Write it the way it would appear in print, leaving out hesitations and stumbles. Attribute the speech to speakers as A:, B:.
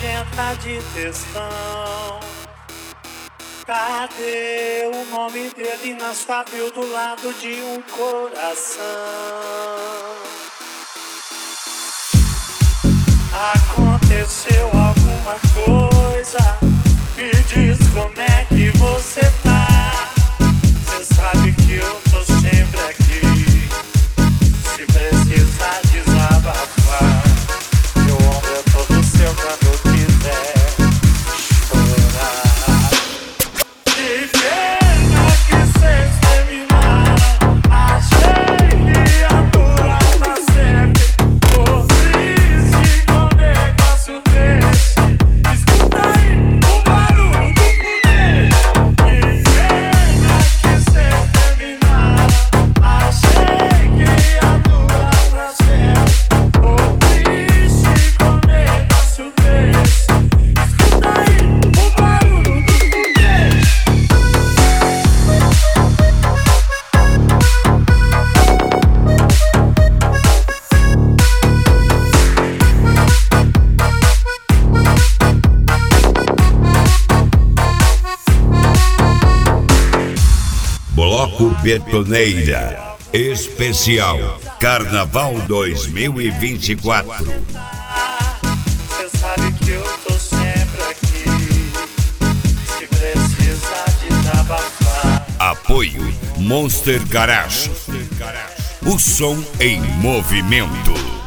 A: nojenta de textão. Cadê o nome dele na sua bio do lado de um coração? Aconteceu alguma coisa? Me diz como é que você tá. Cê sabe que eu tô sempre aqui. Se precisar desabafar, meu ombro é todo seu quando eu quiser chorar. Que pena que cês terminaram. Achei que ia durar pra sempre. Tô triste com um negócio desse. Escuta aí o barulho do foguete. Que pena que cês terminaram. Achei que ia durar pra sempre. Tô triste com um negócio desse. Escuta aí o barulho do foguete.
B: Bloco Betoneira Especial Carnaval 2024.
A: Cê sabe que eu tô sempre aqui. Se precisar desabafar.
B: Apoio Monster Garage. O som em movimento.